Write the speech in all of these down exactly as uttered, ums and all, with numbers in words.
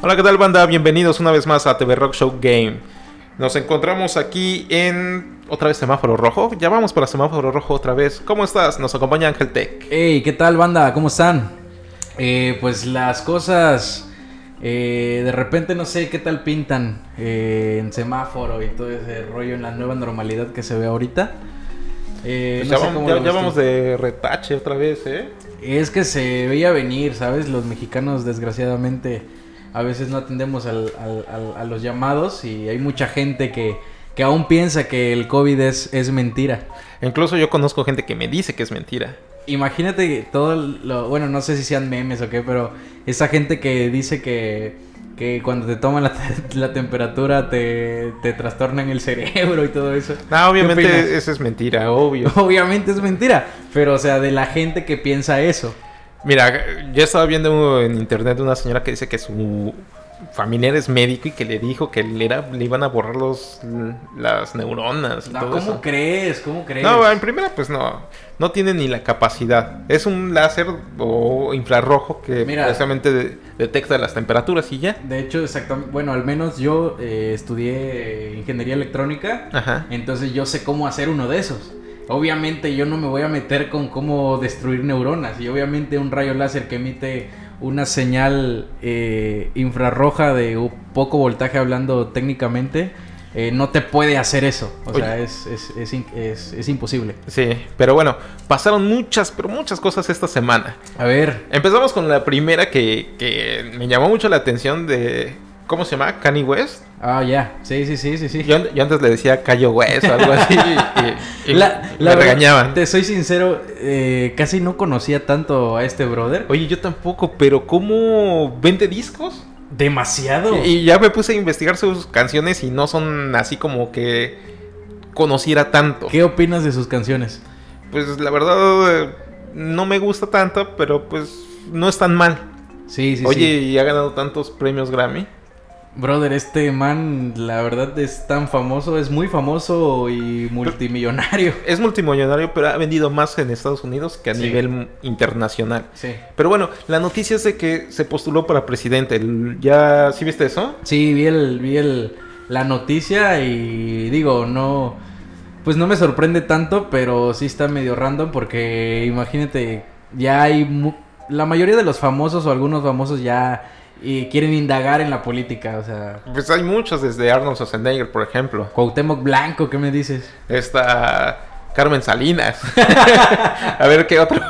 Hola, ¿qué tal, banda? Bienvenidos una vez más a T V Rock Show Game. Nos encontramos aquí en otra vez semáforo rojo. Ya vamos para semáforo rojo otra vez. ¿Cómo estás? Nos acompaña Ángel Tech. Hey, ¿qué tal, banda? ¿Cómo están? Eh, pues las cosas eh, de repente no sé qué tal pintan eh, en semáforo y todo ese rollo en la nueva normalidad que se ve ahorita. Eh, Pues no ya sé vamos, cómo ya- lo ya ves vamos tú. de retache otra vez, ¿eh? Es que se veía venir, ¿sabes? Los mexicanos desgraciadamente a veces no atendemos al, al- al- a los llamados y hay mucha gente que, que aún piensa que el COVID es, es mentira. Incluso yo conozco gente que me dice que es mentira. Imagínate que todo lo... Bueno, no sé si sean memes o qué, pero esa gente que dice que, que cuando te toman la, te- la temperatura te, te trastornan el cerebro y todo eso. No, ¿Qué obviamente opinas? eso es mentira, obvio. Obviamente es mentira, pero o sea, de la gente que piensa eso. Mira, yo estaba viendo en internet una señora que dice que su familiar es médico y que le dijo que le, era, le iban a borrar los, las neuronas y No, todo ¿cómo eso. crees? ¿Cómo crees? No, en primera pues no, no tiene ni la capacidad. Es un láser o infrarrojo que Mira. precisamente de- detecta las temperaturas y ya. De hecho, exactamente, bueno, al menos yo eh, estudié ingeniería electrónica, Ajá. entonces yo sé cómo hacer uno de esos. Obviamente yo no me voy a meter con cómo destruir neuronas y obviamente un rayo láser que emite una señal eh, infrarroja de un poco voltaje hablando técnicamente, eh, no te puede hacer eso. O Oye. sea, es, es, es, in- es- es imposible. Sí, pero bueno, pasaron muchas, pero muchas cosas esta semana. A ver, Empezamos con la primera que, que me llamó mucho la atención de... ¿Cómo se llama? Kanye West. ah, ya, sí, sí, sí, sí, sí. Yo, an- yo antes le decía Cayo West o algo así y, y- y La- me la verdad, regañaban. Te soy sincero, eh, casi no conocía tanto a este brother. Oye, yo tampoco, pero ¿cómo vende discos? Demasiado. Y, y ya me puse a investigar sus canciones y no son así como que conociera tanto. ¿Qué opinas de sus canciones? Pues la verdad eh, no me gusta tanto, pero pues no es tan mal. Sí, sí, Oye, sí. y ha ganado tantos premios Grammy. Brother, este man, la verdad es tan famoso, es muy famoso y multimillonario. Es multimillonario, pero ha vendido más en Estados Unidos que a Sí. nivel m- internacional. Sí. Pero bueno, la noticia es de que se postuló para presidente. El- ¿Ya sí viste eso? Sí, vi el, vi el, la noticia y digo, no, pues no me sorprende tanto, pero sí está medio random porque imagínate, ya hay, mu- la mayoría de los famosos o algunos famosos ya eh, quieren indagar en la política, o sea, Pues hay muchos, desde Arnold Schwarzenegger, por ejemplo. Cuauhtémoc Blanco, ¿qué me dices? Está Carmen Salinas. A ver qué otro.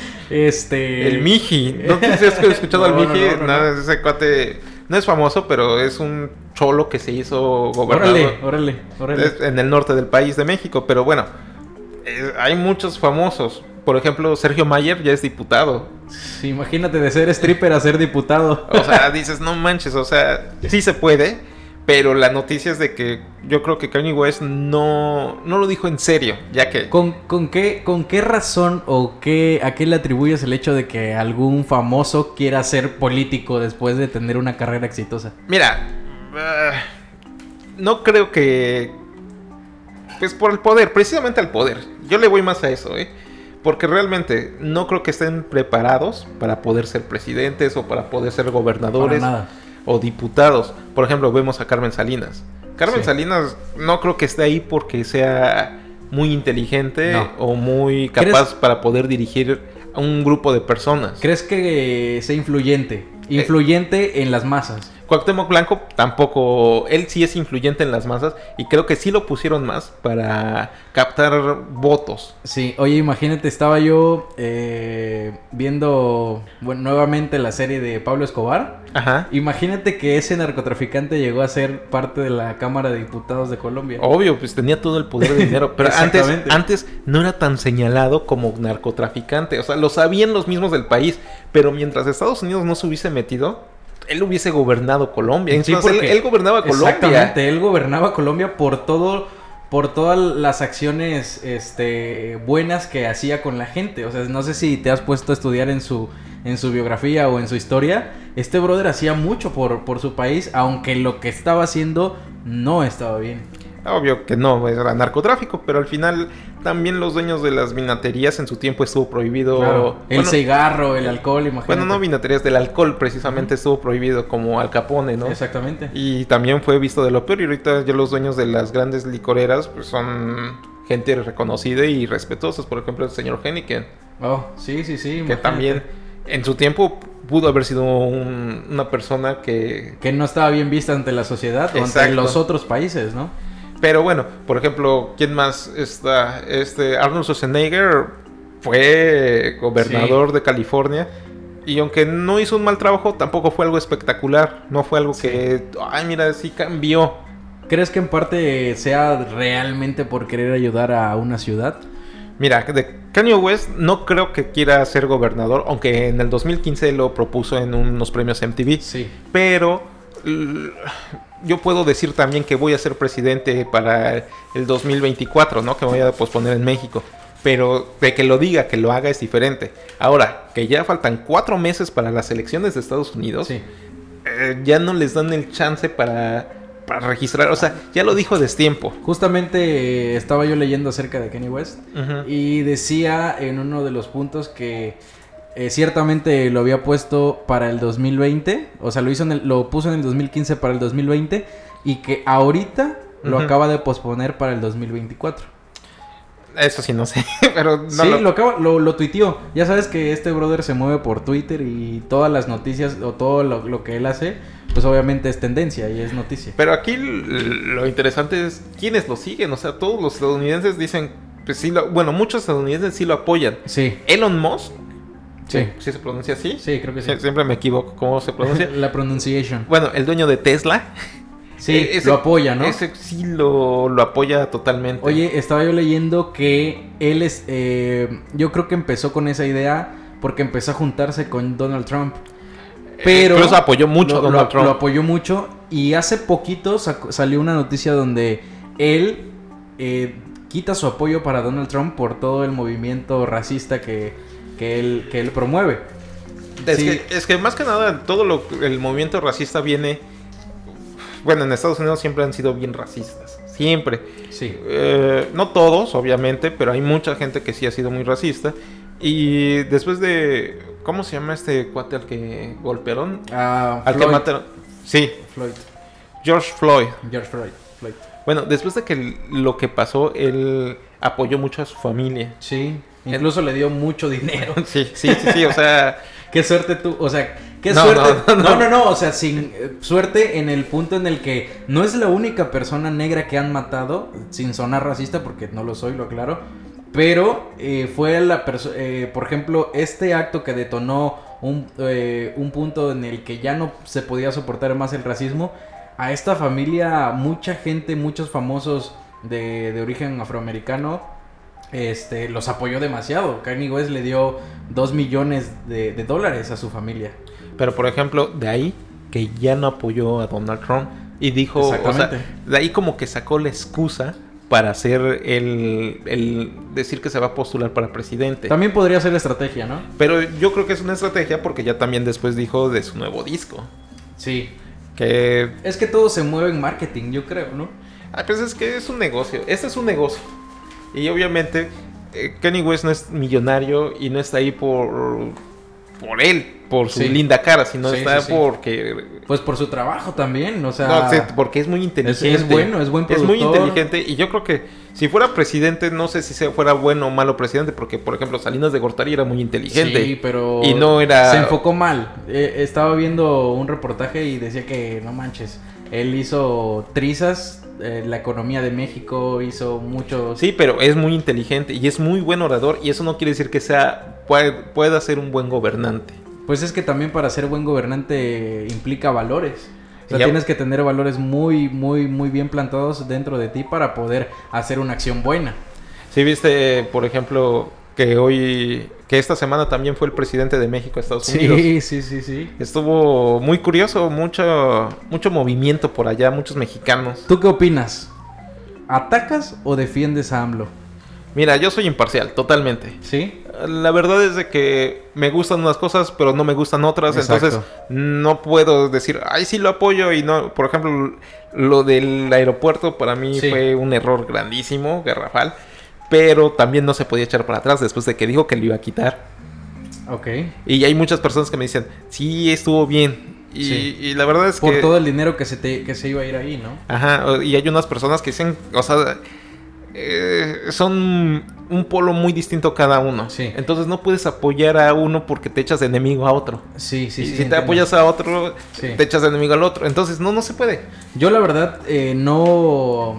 Este... El Miji. ¿No te has escuchado al No, no, Miji? no, no, No, no. ese cuate no es famoso, pero es un cholo que se hizo gobernador. Órale, órale, órale. Es en el norte del país de México. Pero bueno, eh, hay muchos famosos. Por ejemplo, Sergio Mayer ya es diputado. Sí, imagínate de ser stripper a ser diputado. O sea, dices, no manches, o sea, sí se puede, pero la noticia es de que yo creo que Kanye West no, no lo dijo en serio, ya que... ¿Con, con, qué, ¿Con qué razón o qué, a qué le atribuyes el hecho de que algún famoso quiera ser político después de tener una carrera exitosa? Mira, ah, no creo que... Pues por el poder, precisamente al poder. Yo le voy más a eso, ¿eh? Porque realmente no creo que estén preparados para poder ser presidentes o para poder ser gobernadores Para nada. o diputados. Por ejemplo, vemos a Carmen Salinas. Carmen Sí. Salinas no creo que esté ahí porque sea muy inteligente No. o muy ¿Crees- capaz para poder dirigir a un grupo de personas. ¿Crees que sea influyente? Influyente en las masas. Cuauhtémoc Blanco tampoco, él sí es influyente en las masas y creo que sí lo pusieron más para captar votos. Sí, oye, imagínate, estaba yo eh, viendo bueno, nuevamente la serie de Pablo Escobar. Ajá. Imagínate que ese narcotraficante llegó a ser parte de la Cámara de Diputados de Colombia. Obvio, pues tenía todo el poder de dinero, pero antes, Exactamente. antes no era tan señalado como narcotraficante, o sea, lo sabían los mismos del país, pero mientras Estados Unidos no se hubiese metido, él hubiese gobernado Colombia. Sí, Entonces, él, porque- él gobernaba Colombia. Exactamente, él gobernaba Colombia por todo, por todas las acciones este, buenas que hacía con la gente. O sea, no sé si te has puesto a estudiar en su, en su biografía o en su historia. Este brother hacía mucho por, por su país, aunque lo que estaba haciendo no estaba bien. Obvio que no era narcotráfico, pero al final también los dueños de las vinaterías en su tiempo estuvo prohibido. Claro, el bueno, cigarro, el alcohol, imagínate. Bueno, no vinaterías, del alcohol precisamente uh-huh. estuvo prohibido, como Al Capone, ¿no? Exactamente. Y también fue visto de lo peor, y ahorita ya los dueños de las grandes licoreras pues, son gente reconocida y respetuosa. Por ejemplo, el señor Heineken. Oh, sí, sí, sí. Que imagínate. también en su tiempo pudo haber sido un, una persona que... Que no estaba bien vista ante la sociedad o ante los otros países, ¿no? Pero bueno, por ejemplo, ¿quién más está? Este Arnold Schwarzenegger fue gobernador sí. de California. Y aunque no hizo un mal trabajo, tampoco fue algo espectacular. No fue algo sí. que, ay, mira, sí cambió. ¿Crees que en parte sea realmente por querer ayudar a una ciudad? Mira, de Kanye West no creo que quiera ser gobernador, aunque en el dos mil quince lo propuso en unos premios M T V. Sí. Pero yo puedo decir también que voy a ser presidente para el dos mil veinticuatro, ¿no? Que me voy a posponer en México. Pero de que lo diga, que lo haga es diferente. Ahora, que ya faltan cuatro meses para las elecciones de Estados Unidos, sí. eh, ya no les dan el chance para... para registrar, o sea, ya lo dijo destiempo. Justamente eh, estaba yo leyendo acerca de Kanye West uh-huh. y decía en uno de los puntos que eh, ciertamente lo había puesto para el dos mil veinte, o sea, lo hizo en el, lo puso en el dos mil quince para el dos mil veinte y que ahorita uh-huh. lo acaba de posponer para el dos mil veinticuatro. Eso sí no sé, pero no sí, lo... lo, acaba, lo, lo tuiteó. Ya sabes que este brother se mueve por Twitter y todas las noticias o todo lo, lo que él hace, pues obviamente es tendencia y es noticia. Pero aquí lo interesante es quiénes lo siguen. O sea, todos los estadounidenses dicen, pues sí, lo, bueno, muchos estadounidenses sí lo apoyan. Sí. Elon Musk, sí, ¿sí se pronuncia así? Sí, creo que sí. Siempre me equivoco cómo se pronuncia. La pronunciation. Bueno, el dueño de Tesla. Sí, ese, lo apoya, ¿no? Ese sí lo, lo apoya totalmente. Oye, estaba yo leyendo que él es... Eh, yo creo que empezó con esa idea porque empezó a juntarse con Donald Trump. Pero... Pero eso apoyó mucho lo, a Donald lo, Trump. Lo apoyó mucho y hace poquito sacó, salió una noticia donde él eh, quita su apoyo para Donald Trump por todo el movimiento racista que, que, él, que él promueve. Es, sí. que, es que más que nada todo lo, el movimiento racista viene... Bueno, en Estados Unidos siempre han sido bien racistas. Siempre. Sí. Eh, no todos, obviamente, pero hay mucha gente que sí ha sido muy racista. Y después de... ¿Cómo se llama este cuate al que golpearon? Ah, al Floyd. que mataron. Sí. Floyd. George Floyd. George Floyd. Floyd. Bueno, después de que lo que pasó, él apoyó mucho a su familia. Sí. Incluso él... le dio mucho dinero. Sí, sí, sí, sí, o sea... Qué suerte tú, o sea, qué no, suerte. No no, no, no, no, o sea, sin eh, suerte en el punto en el que no es la única persona negra que han matado, sin sonar racista, porque no lo soy, lo aclaro. Pero eh, fue la persona, eh, por ejemplo, este acto que detonó un, eh, un punto en el que ya no se podía soportar más el racismo. A esta familia, mucha gente, muchos famosos de, de origen afroamericano, este, los apoyó demasiado. Kanye West le dio dos millones de, de dólares a su familia. Pero por ejemplo, de ahí que ya no apoyó a Donald Trump y dijo, o sea, de ahí como que sacó la excusa para hacer el, el decir que se va a postular para presidente. También podría ser estrategia, ¿no? Pero yo creo que es una estrategia porque ya también después dijo de su nuevo disco. Sí. Que... Es que todo se mueve en marketing, yo creo, ¿no? Ah, pues es que es un negocio. Este es un negocio. Y obviamente eh, Kanye West no es millonario y no está ahí por, por él, por su sí. linda cara, sino sí, está sí, sí. porque... Pues por su trabajo también, o sea... No, sí, porque es muy inteligente. Es, es bueno, es buen productor. Es muy inteligente y yo creo que si fuera presidente, no sé si sea, fuera bueno o malo presidente, porque por ejemplo Salinas de Gortari era muy inteligente. Sí, pero... Y no era... Se enfocó mal. Eh, estaba viendo un reportaje y decía que, no manches, él hizo trizas... Eh, la economía de México, hizo muchos... Sí, pero es muy inteligente y es muy buen orador y eso no quiere decir que sea pueda, pueda ser un buen gobernante. Pues es que también para ser buen gobernante implica valores. O sea, ya... tienes que tener valores muy, muy, muy bien plantados dentro de ti para poder hacer una acción buena. Sí, viste, por ejemplo, que hoy... Que esta semana también fue el presidente de México a Estados Unidos. Sí, sí, sí, sí. Estuvo muy curioso, mucho, mucho movimiento por allá, muchos mexicanos. ¿Tú qué opinas? ¿Atacas o defiendes a AMLO? Mira, yo soy imparcial, totalmente. ¿Sí? la verdad es de que me gustan unas cosas, pero no me gustan otras. Exacto. Entonces no puedo decir, ay, sí lo apoyo y no. Por ejemplo, lo del aeropuerto para mí sí. fue un error grandísimo, garrafal. Pero también no se podía echar para atrás después de que dijo que lo iba a quitar. Ok. Y hay muchas personas que me dicen, sí, estuvo bien. Y, sí. y la verdad es Por que... Por todo el dinero que se, te, que se iba a ir ahí, ¿no? Ajá, y hay unas personas que dicen, o sea... Eh, son un polo muy distinto cada uno. Sí. Entonces no puedes apoyar a uno porque te echas de enemigo a otro. Sí, sí, y sí. si entiendo. Te apoyas a otro, sí. te echas de enemigo al otro. Entonces no, no se puede. Yo la verdad eh, no...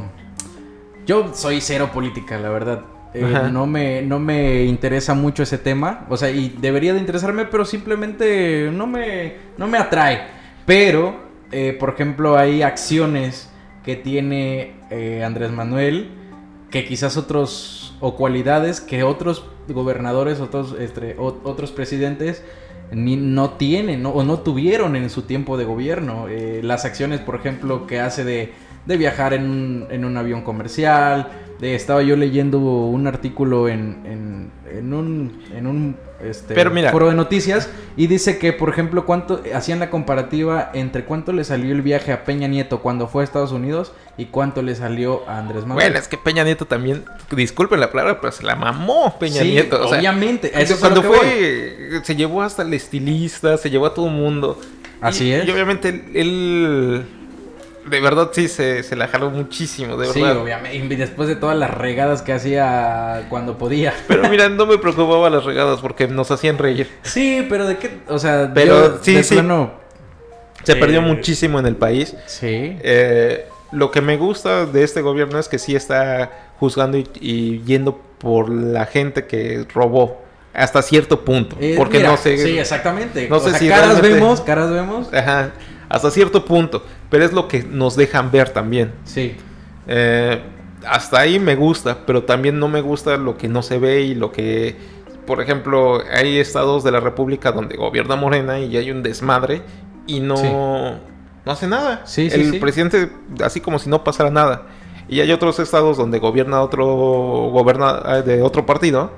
Yo soy cero política, la verdad. Eh, no me no me interesa mucho ese tema. O sea, y debería de interesarme, pero simplemente no me, no me atrae. Pero, eh, por ejemplo, hay acciones que tiene eh, Andrés Manuel... que quizás otros, o cualidades que otros gobernadores, otros, este, o, otros presidentes ni, no tienen, ¿no? O no tuvieron en su tiempo de gobierno. Eh, las acciones, por ejemplo, que hace de, de viajar en un, en un avión comercial. De, estaba yo leyendo un artículo en, en, en un, en un este, Pero mira, foro de noticias y dice que, por ejemplo, cuánto hacían la comparativa entre cuánto le salió el viaje a Peña Nieto cuando fue a Estados Unidos y cuánto le salió a Andrés Manuel. Bueno, es que Peña Nieto también, disculpen la palabra, pero se la mamó Peña sí, Nieto. O obviamente. Sea, eso cuando fue, voy. se llevó hasta el estilista, se llevó a todo el mundo. Así y, es. Y obviamente él... él de verdad sí se, se la jaló muchísimo, de verdad. Sí, obviamente. Y después de todas las regadas que hacía cuando podía. Pero mira, no me preocupaba las regadas porque nos hacían reír. Sí, pero de qué, o sea, pero yo, sí, de sí. plano, se eh, perdió muchísimo en el país. Sí. Eh, lo que me gusta de este gobierno es que sí está juzgando y, y yendo por la gente que robó. Hasta cierto punto. Eh, porque mira, no sé. Sí, exactamente. No o sé sea, si caras realmente... vemos, caras vemos. Ajá. Hasta cierto punto. Pero es lo que nos dejan ver también. Sí. Eh, hasta ahí me gusta. Pero también no me gusta lo que no se ve y lo que... Por ejemplo, hay estados de la República donde gobierna Morena y hay un desmadre y no, sí. no hace nada. Sí, sí, El sí. presidente, así como si no pasara nada. Y hay otros estados donde gobierna otro goberna de otro partido.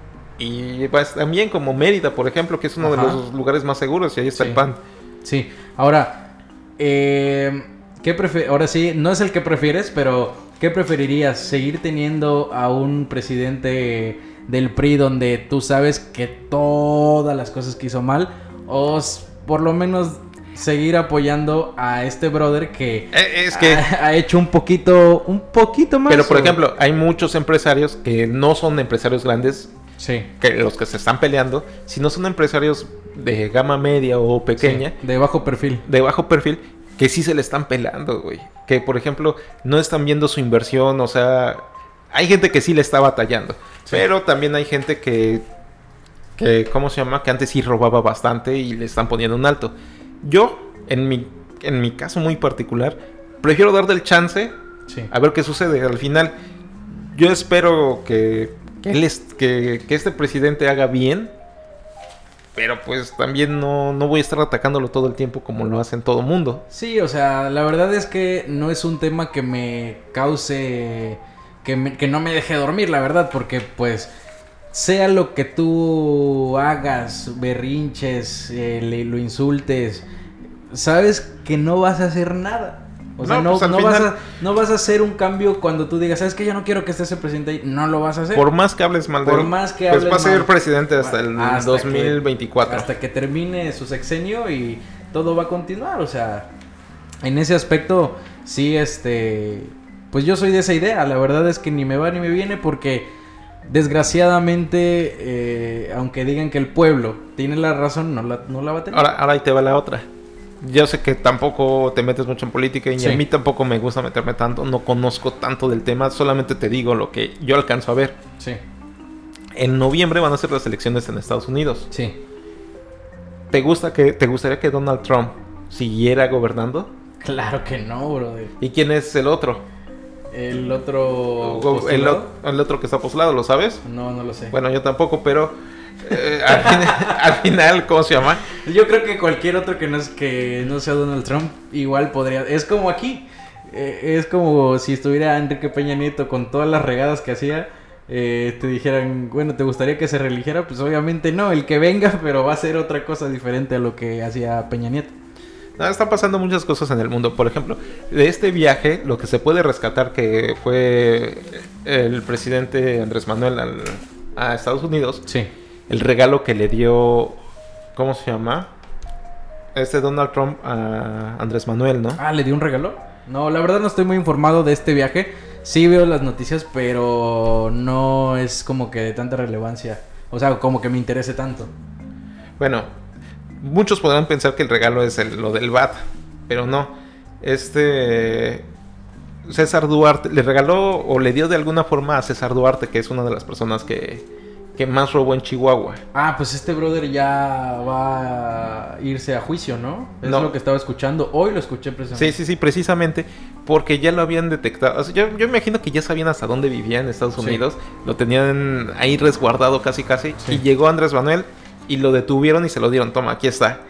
Y pues, también como Mérida, por ejemplo, que es uno Ajá. de los lugares más seguros y ahí está sí. el P A N. Sí, ahora, eh, ¿qué prefe- ahora sí, no es el que prefieres, pero ¿qué preferirías? ¿Seguir teniendo a un presidente del P R I donde tú sabes que todas las cosas que hizo mal? ¿O por lo menos seguir apoyando a este brother que, eh, es que ha, ha hecho un poquito, un poquito más? Pero por o... ejemplo, hay muchos empresarios que no son empresarios grandes. Sí. Que los que se están peleando, si no son empresarios de gama media o pequeña, sí, de bajo perfil. De bajo perfil, que sí se le están pelando, güey. Que por ejemplo, no están viendo su inversión, o sea, hay gente que sí le está batallando. Sí. Pero también hay gente que, que, ¿cómo se llama? Que antes sí robaba bastante y le están poniendo un alto. Yo, en mi, en mi caso muy particular, prefiero darle el chance sí. a ver qué sucede. Al final, yo espero que... Que, él es, que, que este presidente haga bien, pero pues también no, no voy a estar atacándolo todo el tiempo como lo hacen todo mundo. Sí, o sea, la verdad es que no es un tema que me cause, que, me, que no me deje dormir, la verdad, porque pues sea lo que tú hagas, berrinches, eh, le, lo insultes, sabes que no vas a hacer nada. O sea, no, no, pues no, final, vas a, no vas a hacer un cambio cuando tú digas, ¿sabes qué? Yo no quiero que esté ese presidente ahí. No lo vas a hacer. Por más que hables mal de Por él, más que pues hables va a ser mal, presidente hasta el hasta dos mil veinticuatro. Que, hasta que termine su sexenio y todo va a continuar. O sea, en ese aspecto, sí, este... Pues yo soy de esa idea. La verdad es que ni me va ni me viene porque... Desgraciadamente, eh, aunque digan que el pueblo tiene la razón, no la, no la va a tener. Ahora, ahora ahí te va la otra. Yo sé que tampoco te metes mucho en política y sí. a mí tampoco me gusta meterme tanto, no conozco tanto del tema, solamente te digo lo que yo alcanzo a ver. Sí. En noviembre van a ser las elecciones en Estados Unidos. Sí. ¿Te gusta que te gustaría que Donald Trump siguiera gobernando? Claro que no, brother. ¿Y quién es el otro? El otro el, el otro que está postulado, ¿lo sabes? No, no lo sé. Bueno, yo tampoco, pero Eh, al, final, al final, ¿cómo se llama? Yo creo que cualquier otro que no, es, que no sea Donald Trump igual podría... Es como aquí, eh, es como si estuviera Enrique Peña Nieto con todas las regadas que hacía, eh, te dijeran, bueno, ¿te gustaría que se reeligiera? Pues obviamente no, el que venga, pero va a ser otra cosa diferente a lo que hacía Peña Nieto. No, están pasando muchas cosas en el mundo. Por ejemplo, de este viaje, lo que se puede rescatar que fue el presidente Andrés Manuel al, a Estados Unidos. Sí. El regalo que le dio, ¿cómo se llama? Este Donald Trump a Andrés Manuel, ¿no? Ah, ¿le dio un regalo? No, la verdad no estoy muy informado de este viaje. Sí veo las noticias, pero no es como que de tanta relevancia. O sea, como que me interese tanto. Bueno, muchos podrán pensar que el regalo es el, lo del V A T, pero no. Este César Duarte le regaló o le dio de alguna forma a César Duarte, que es una de las personas que, que más robó en Chihuahua. Ah, pues este brother ya va a irse a juicio, ¿no? Es No. lo que estaba escuchando. Hoy lo escuché precisamente. Sí, sí, sí, precisamente porque ya lo habían detectado. O sea, yo, yo imagino que ya sabían hasta dónde vivía en Estados Sí. Unidos. Lo tenían ahí resguardado casi casi. Sí. Y llegó Andrés Manuel y lo detuvieron y se lo dieron. Toma, aquí está.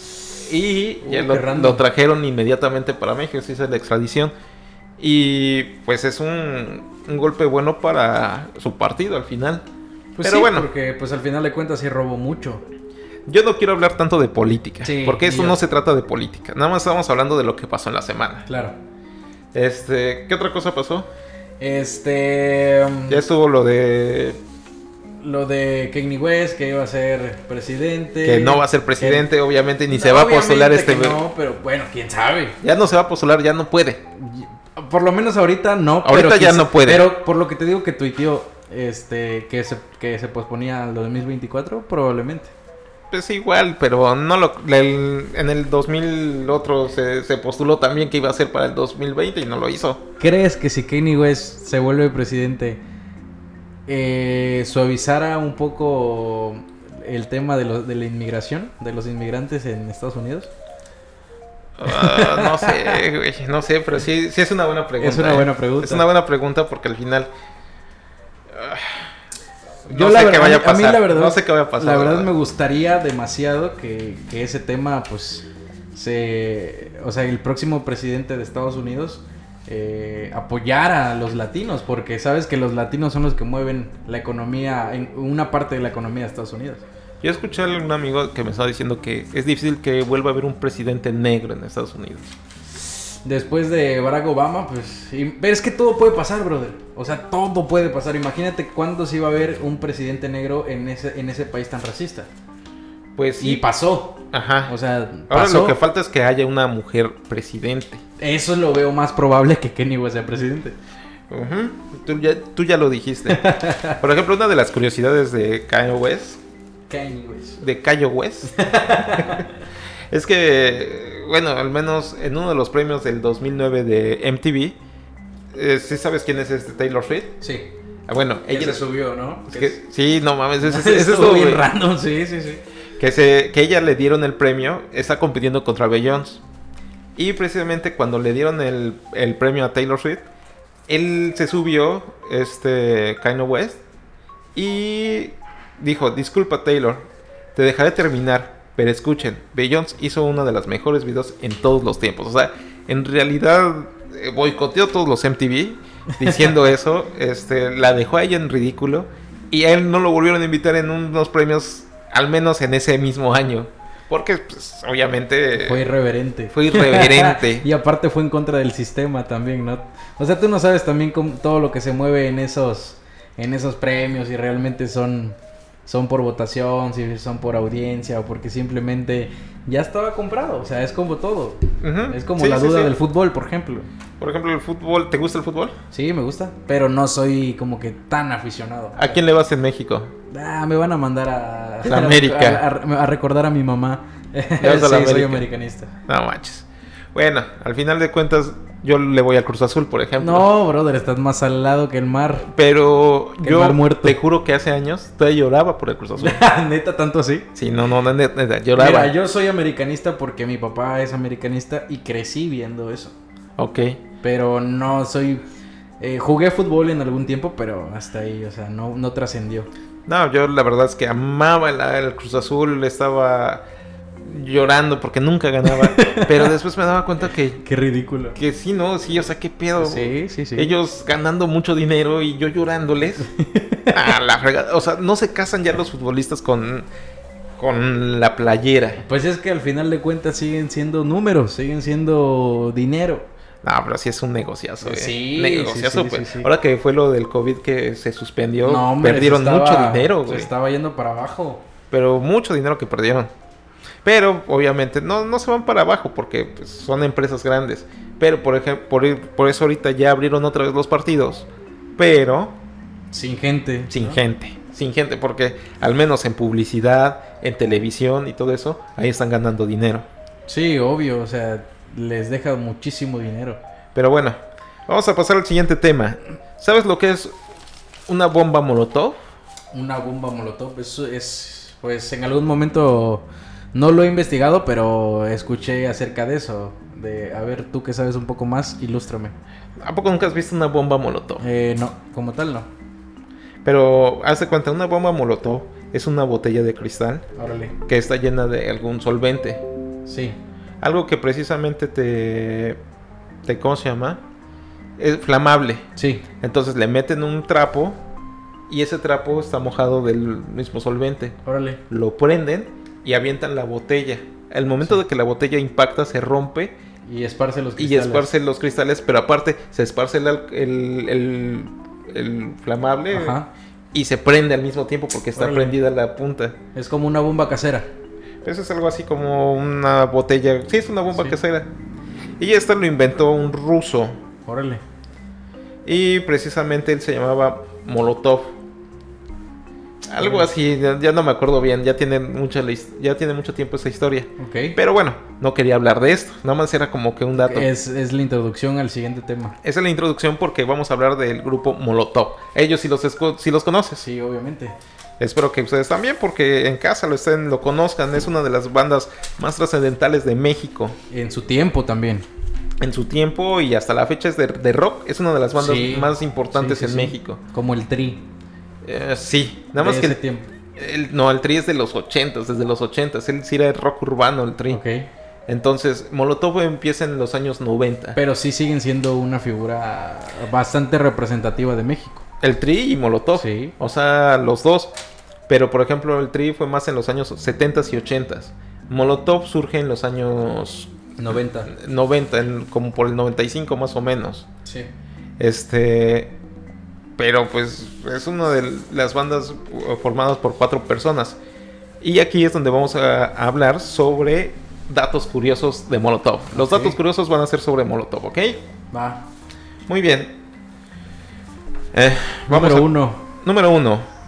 Y Uh, ya qué lo, random. lo trajeron inmediatamente para México. Se hizo la extradición. Y pues es un, un golpe bueno para su partido al final. Pues Pero sí, bueno. porque pues al final de cuentas sí robó mucho. Yo no quiero hablar tanto de política. Sí, porque ni esto yo. no se trata de política. Nada más estamos hablando de lo que pasó en la semana. Claro. Este, ¿qué otra cosa pasó? Este... um, Ya estuvo lo de Lo de Kanye West, que iba a ser presidente. que no va a ser presidente, que- obviamente, ni No, se va a postular obviamente este... que no, pero bueno, quién sabe. Ya no se va a postular, ya no puede. Por lo menos ahorita no. Ahorita pero ya quizá- no puede. Pero por lo que te digo que tuiteó este, que se, que se posponía al dos mil veinticuatro, probablemente. Pues igual, pero no lo... el- en el dos mil otro se, se postuló también que iba a ser para el dos mil veinte y no lo hizo. ¿Crees que si Kanye West se vuelve presidente, eh, suavizara un poco el tema de, lo- de la inmigración, de los inmigrantes en Estados Unidos? Ah, no sé, güey, no sé, pero sí, sí es una buena pregunta. Es una ¿eh? buena pregunta. Es una buena pregunta porque al final... ah, Yo no la sé verdad- qué vaya a a pasar. mí la verdad, no sé qué vaya a pasar. La la verdad me gustaría demasiado que, que ese tema, pues, se, o sea, el próximo presidente de Estados Unidos eh, apoyara a los latinos, porque sabes que los latinos son los que mueven la economía, en una parte de la economía de Estados Unidos. Yo escuché a un amigo que me estaba diciendo que es difícil que vuelva a haber un presidente negro en Estados Unidos. Después de Barack Obama, pues, y- pero es que todo puede pasar, brother. O sea, todo puede pasar. Imagínate cuándo se iba a haber un presidente negro en ese, en ese país tan racista. Pues sí. Y pasó. Ajá. O sea, Ahora pasó. lo que falta es que haya una mujer presidente. Eso lo veo más probable que Kanye West sea presidente. Ujú. Tú, ya, tú ya lo dijiste. Por ejemplo, una de las curiosidades de Kanye West, Kanye West. de Kanye West, es que, bueno, al menos en uno de los premios del dos mil nueve de M T V, eh, ¿sí sabes quién es este Taylor Swift? Sí. Ah, bueno, Ella ella se subió, ¿no? es que- sí, no mames, ese, Ese ese estuvo bien güey. random, sí, sí, sí. que se que ella le dieron el premio, está compitiendo contra Beyoncé. Y precisamente cuando le dieron el, el premio a Taylor Swift, él se subió, este Kanye West, y dijo: disculpa Taylor, te dejaré terminar, pero escuchen, Beyoncé hizo uno de los mejores videos en todos los tiempos. O sea, en realidad eh, boicoteó todos los M T V diciendo eso, este, la dejó a ella en ridículo, y a él no lo volvieron a invitar en unos premios, al menos en ese mismo año. Porque, pues, obviamente... Fue irreverente. Fue irreverente. Y aparte fue en contra del sistema también, ¿no? O sea, tú no sabes también cómo- todo lo que se mueve en esos, en esos premios, si realmente son, son por votación, si son por audiencia o porque simplemente ya estaba comprado. O sea, es como todo. Ujú. Es como Sí, la sí, duda sí. del fútbol, por ejemplo. Por ejemplo, el fútbol. ¿Te gusta el fútbol? Sí, me gusta, pero no soy como que tan aficionado. ¿A quién le vas en México? Ah, me van a mandar a... La América. A, a- a recordar a mi mamá. vas Sí, a la soy América. americanista. No manches. Bueno, al final de cuentas, yo le voy al Cruz Azul, por ejemplo. No, brother, estás más al lado que el mar. Pero Que el yo mar muerto. te juro que hace años todavía lloraba por el Cruz Azul. Neta, tanto así. Sí, no, no, no, neta, neta, lloraba. Mira, yo soy americanista porque mi papá es americanista y crecí viendo eso. Ok. Pero no soy... eh, jugué fútbol en algún tiempo, pero hasta ahí, o sea, no, no trascendió. No, yo la verdad es que amaba el, el Cruz Azul, estaba llorando porque nunca ganaba. Pero después me daba cuenta que, Qué ridículo. que sí, no, sí, o sea, qué pedo. Sí, sí, sí. Ellos ganando mucho dinero y yo llorándoles. Ah, la fregada. O sea, no se casan ya los futbolistas con, con la playera. Pues es que al final de cuentas siguen siendo números, siguen siendo dinero. No, pero sí es un negociazo, eh. Sí, negociazo, sí, sí, pues. sí, sí. Ahora que fue lo del COVID que se suspendió, No, hombre, perdieron se estaba- mucho dinero, Se güey. estaba yendo para abajo. Pero mucho dinero que perdieron. Pero obviamente no, no se van para abajo porque pues, son empresas grandes. Pero por ejemplo, por, ir- por eso ahorita ya abrieron otra vez los partidos. Pero Sin gente. sin ¿no? gente. Sin gente, porque al menos en publicidad, en televisión y todo eso, ahí están ganando dinero. Sí, obvio, o sea, les deja muchísimo dinero. Pero bueno, vamos a pasar al siguiente tema. ¿Sabes lo que es una bomba molotov? Una bomba molotov, eso es, pues en algún momento no lo he investigado, pero escuché acerca de eso. De, a ver, tú que sabes un poco más, ilústrame. ¿A poco nunca has visto una bomba molotov? Eh, no, como tal no. Pero haz de cuenta, una bomba molotov es una botella de cristal Órale. que está llena de algún solvente. Sí, Algo que precisamente te, te ¿cómo se llama? Es flamable. sí, Entonces le meten un trapo y ese trapo está mojado del mismo solvente. órale. Lo prenden y avientan la botella. Al momento Sí. de que la botella impacta, se rompe Y esparce los y cristales. esparce los cristales, pero aparte se esparce el, al- el, el- el flamable Ajá. y se prende al mismo tiempo porque está Órale. prendida la punta. Es como una bomba casera. Eso es algo así como una botella. Sí, es una bomba Sí. casera. Y esto lo inventó un ruso. Órale. Y precisamente él se llamaba Molotov. Algo Órale. así, ya, ya no me acuerdo bien. Ya tiene, mucha, la his- ya tiene mucho tiempo esa historia. Ok. Pero bueno, no quería hablar de esto. Nada más era como que un dato. Es, es la introducción al siguiente tema. Esa es la introducción porque vamos a hablar del grupo Molotov. Ellos sí los, esco- sí los conoces. Sí, obviamente. Espero que ustedes también, porque en casa lo estén, lo conozcan. Es una de las bandas más trascendentales de México En su tiempo también. en su tiempo y hasta la fecha es de, de rock. Es una de las bandas Sí. más importantes Sí, sí, en sí. México. Como el Tri. Eh, sí, nada de más que ese el, tiempo. el- no, el Tri es de los ochentas, desde los ochentas. Él sí era rock urbano, el Tri. Ok. Entonces, Molotov empieza en los años noventa. Pero sí siguen siendo una figura bastante representativa de México. El Tri y Molotov. Sí. O sea, los dos. Pero, por ejemplo, el Tri fue más en los años setentas y ochentas. Molotov surge en los años noventa. noventa, en- como por el noventa y cinco más o menos. Sí. Este... Pero pues es una de las bandas uh, formadas por cuatro personas. Y aquí es donde vamos a, a hablar sobre datos curiosos de Molotov. Los Ok. datos curiosos van a ser sobre Molotov, ¿ok? Va. Muy bien. Eh, vamos Número a- uno. Número uno.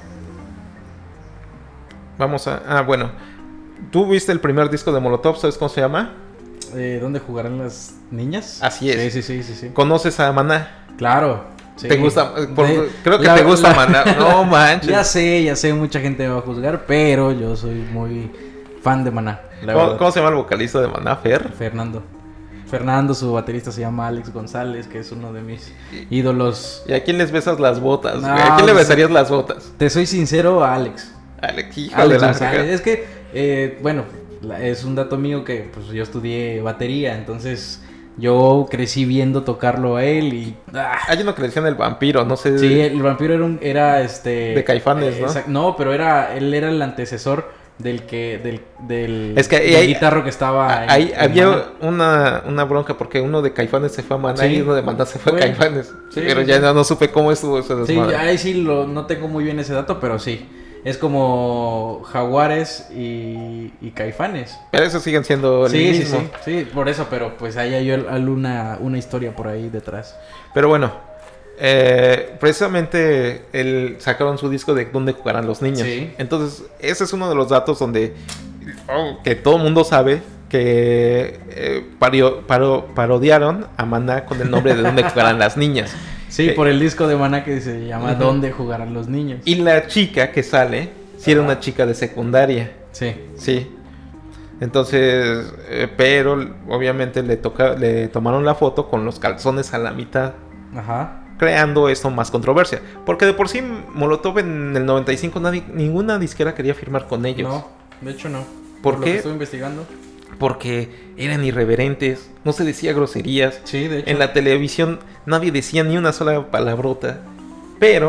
Vamos a... Ah, bueno. ¿Tú viste el primer disco de Molotov? ¿Sabes cómo se llama? Eh, ¿Dónde jugarán las niñas? Así es. Sí, sí, sí, sí, sí. ¿Conoces a Maná? Claro. sí. ¿Te gusta? eh, por- De- creo que la- te gusta la- Maná. No manches. Ya sé, ya sé, mucha gente me va a juzgar, pero yo soy muy fan de Maná. La ¿Cómo, verdad. cómo se llama el vocalista de Maná? ¿Fer? Fernando. Fernando, su baterista se llama Alex González, que es uno de mis ídolos. ¿Y a quién les besas las botas? No, güey? ¿A quién le pues- besarías las botas? Te soy sincero, a Alex. Alex, hijo Alex de la González. fregada. Es que, eh, bueno, la- es un dato mío que pues yo estudié batería, entonces yo crecí viendo tocarlo a él y... ah, Hay uno que le decían el vampiro, no sé. sí, el vampiro era, un, era este... De Caifanes, ¿no? exact- No, pero era, él era el antecesor del que, del, del, Es que ahí- del ahí- guitarro que estaba en- Ahí en había Maná. una, una bronca porque uno de Caifanes se fue a Maná Sí. y uno de Maná se fue Bueno, a Caifanes. sí, pero sí, ya sí. no, no supe cómo estuvo ese Sí, desmadre. ahí sí lo, no tengo muy bien ese dato, pero sí. Es como Jaguares y, y Caifanes. Pero esos siguen siendo el Sí, sí, mismo. sí, sí, por eso, pero pues ahí hay al- al- una, una historia por ahí detrás. Pero bueno, eh, precisamente el, sacaron su disco de dónde jugarán los niños. Sí. Entonces, ese es uno de los datos donde oh, que todo el mundo sabe que eh, pario- paro- parodiaron a Maná con el nombre de dónde jugarán las niñas. Sí, Eh, por el disco de Maná que se llama Ujú. ¿Dónde jugarán los niños? Y la chica que sale, sí era Ajá. una chica de secundaria. Sí, Sí. Entonces, eh, pero obviamente le toca, le tomaron la foto con los calzones a la mitad, ajá. creando esto más controversia. Porque de por sí Molotov en el noventa y cinco nadie, ninguna disquera quería firmar con ellos. No, de hecho no. ¿Por lo qué? que estoy investigando. Porque eran irreverentes, no se decía groserías. Sí, de hecho. En la televisión nadie decía ni una sola palabrota. Pero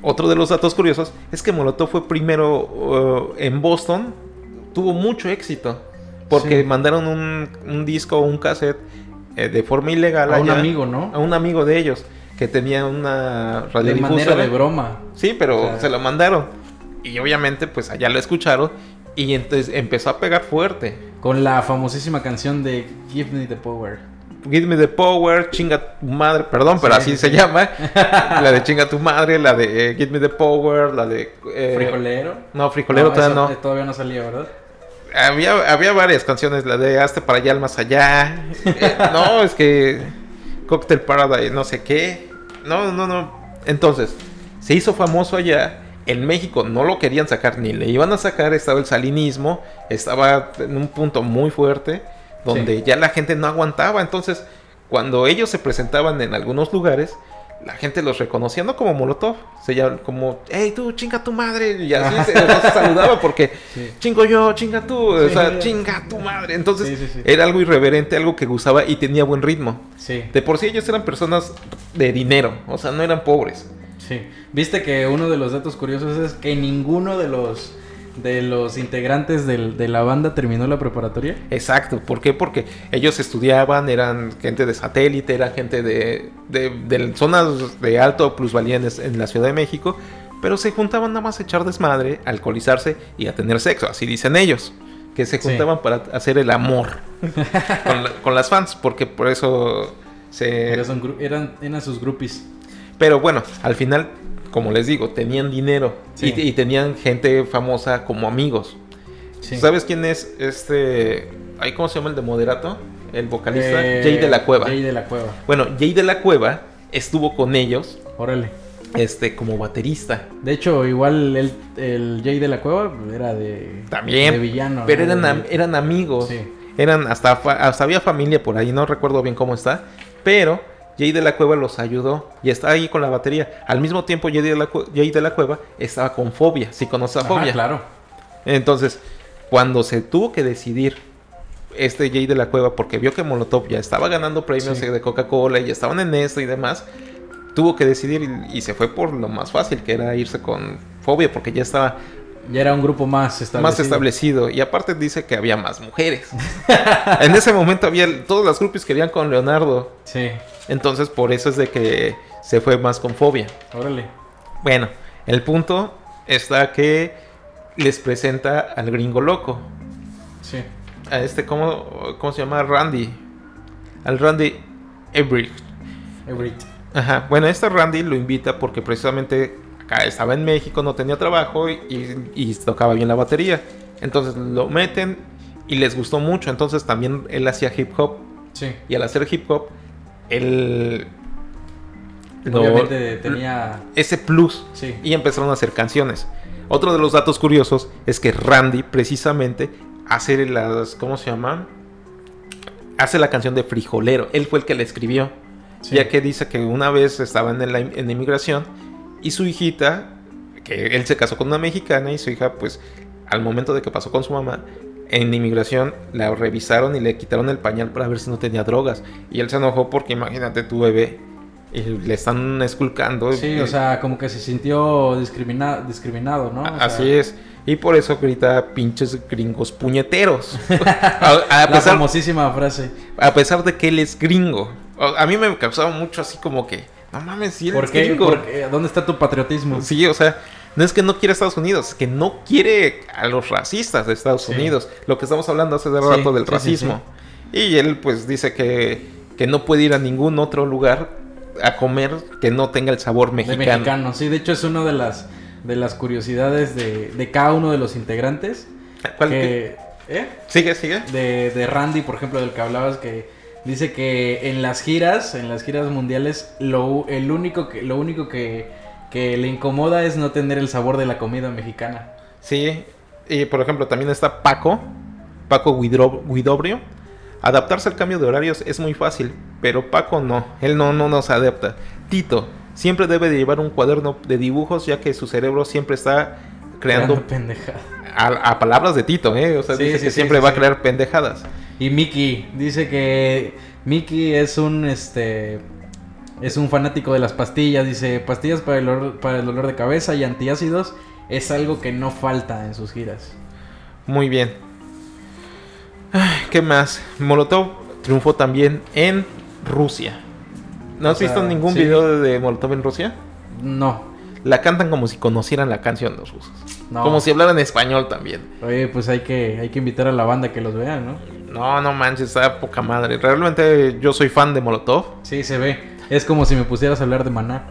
otro de los datos curiosos es que Molotov fue primero uh, en Boston, tuvo mucho éxito, porque sí. mandaron un, un disco o un cassette eh, de forma ilegal a allá, un amigo, ¿no? A un amigo de ellos, que tenía una radiodifusora. De manera de broma. Sí, pero o sea, se lo mandaron. Y obviamente, pues allá lo escucharon, y entonces empezó a pegar fuerte. Con la famosísima canción de Give Me the Power. Give Me the Power, Chinga tu Madre, perdón, pero sí. así se llama. La de Chinga tu Madre, la de eh, Give Me the Power, la de... Eh, ¿Frijolero? No, Frijolero no, todavía no. Todavía no salía, ¿verdad? Había, había varias canciones, la de Hazte para allá, al más allá. eh, no, es que... Cocktail Paradise, no sé qué. No, no, no. Entonces, se hizo famoso allá. En México no lo querían sacar, ni le iban a sacar. Estaba el salinismo, estaba en un punto muy fuerte, donde sí. ya la gente no aguantaba. Entonces, cuando ellos se presentaban en algunos lugares, la gente los reconocía, no como Molotov, se llama como, hey tú, chinga tu madre, y así se, se saludaba porque sí. chingo yo, chinga tú, sí, o sea, chinga tu madre. Entonces, sí, sí, sí. era algo irreverente, algo que gustaba y tenía buen ritmo. Sí. De por sí ellos eran personas de dinero, o sea, no eran pobres. Sí. Viste que uno de los datos curiosos es que ninguno de los de los integrantes del, de la banda terminó la preparatoria. Exacto. ¿Por qué? Porque ellos estudiaban, eran gente de satélite, eran gente de, de, de zonas de alto plusvalía en, en la Ciudad de México, pero se juntaban nada más a echar desmadre, a alcoholizarse y a tener sexo, así dicen ellos, que se juntaban sí. para hacer el amor con, la, con las fans, porque por eso se... Pero son, eran, eran sus groupies. Pero bueno, al final, como les digo, tenían dinero sí. y, y tenían gente famosa como amigos. Sí. ¿Sabes quién es este? ¿Ahí cómo se llama el de Moderato? El vocalista. Eh, Jay de la Cueva. Jay de la Cueva. Bueno, Jay de la Cueva estuvo con ellos. Órale. Este, como baterista. De hecho, igual el, el Jay de la Cueva era de... También. De villano. Pero ¿no? eran, eran amigos. Sí. Eran, hasta, hasta había familia por ahí, no recuerdo bien cómo está. Pero... Jay de la Cueva los ayudó y está ahí con la batería. Al mismo tiempo, Jay de la, Jay de la Cueva estaba con Fobia. Si conoces a Fobia. Ah, claro. Entonces, cuando se tuvo que decidir este Jay de la Cueva, porque vio que Molotov ya estaba ganando premios sí. de Coca-Cola y ya estaban en esto y demás, tuvo que decidir y, y se fue por lo más fácil, que era irse con Fobia, porque ya estaba... Ya era un grupo más establecido. Más establecido. Y aparte dice que había más mujeres. En ese momento había... Todos los grupos querían con Leonardo. Sí. Entonces por eso es de que se fue más con Fobia. Órale. Bueno, el punto está que les presenta al gringo loco. Sí. A este, ¿cómo, cómo se llama? Randy. Al Randy Everett. Everett. Ajá. Bueno, este Randy lo invita porque precisamente acá estaba en México, no tenía trabajo y, y, y tocaba bien la batería. Entonces lo meten y les gustó mucho. Entonces también él hacía hip hop. Sí. Y al hacer hip hop, él... Obviamente lo, tenía... ese plus. Sí. Y empezaron a hacer canciones. Otro de los datos curiosos es que Randy precisamente hace las... ¿Cómo se llama? Hace la canción de Frijolero. Él fue el que la escribió. Sí. Ya que dice que una vez estaba en la, en la inmigración y su hijita, que él se casó con una mexicana y su hija, pues, al momento de que pasó con su mamá, en inmigración la revisaron y le quitaron el pañal para ver si no tenía drogas. Y él se enojó porque imagínate tu bebé y le están esculcando. Sí, y, o sea, como que se sintió discrimina- discriminado, ¿no? O así sea... es. Y por eso grita pinches gringos puñeteros. a, a pesar, la famosísima frase. A pesar de que él es gringo. A mí me causaba mucho así como que, no mames, si eres ¿Por qué? gringo. ¿Por qué? ¿Dónde está tu patriotismo? Sí, o sea, no es que no quiere Estados Unidos, es que no quiere a los racistas de Estados sí. Unidos. Lo que estamos hablando hace rato sí, del sí, racismo. Sí, sí. Y él pues dice que, que no puede ir a ningún otro lugar a comer que no tenga el sabor mexicano. De mexicano, sí. De hecho es una de las, de las curiosidades de, de cada uno de los integrantes. ¿Cuál? Que, ¿eh? Sigue, sigue. De, de Randy, por ejemplo, del que hablabas, que... Dice que en las giras, en las giras mundiales, lo, el único que, lo único que, que le incomoda es no tener el sabor de la comida mexicana. Sí, y por ejemplo también está Paco, Paco Huidobro. Adaptarse al cambio de horarios es muy fácil, pero Paco no, él no, no nos adapta. Tito siempre debe de llevar un cuaderno de dibujos, ya que su cerebro siempre está creando... pendejadas. A, a palabras de Tito, ¿eh? O sea, sí, dice sí, que sí, siempre sí, va sí. a crear pendejadas. Y Mickey, dice que Mickey es un, este... Es un fanático de las pastillas. Dice, pastillas para el, dolor, para el dolor de cabeza y antiácidos es algo que no falta en sus giras. Muy bien. Ay, ¿qué más? Molotov triunfó también en Rusia. ¿No has O sea, visto ningún sí. video de Molotov en Rusia? No. La cantan como si conocieran la canción los rusos. No. Como si hablaran español también. Oye, pues hay que, hay que invitar a la banda que los vea, ¿no? No, no manches, está poca madre. Realmente yo soy fan de Molotov. Sí, se ve. Es como si me pusieras a hablar de Maná.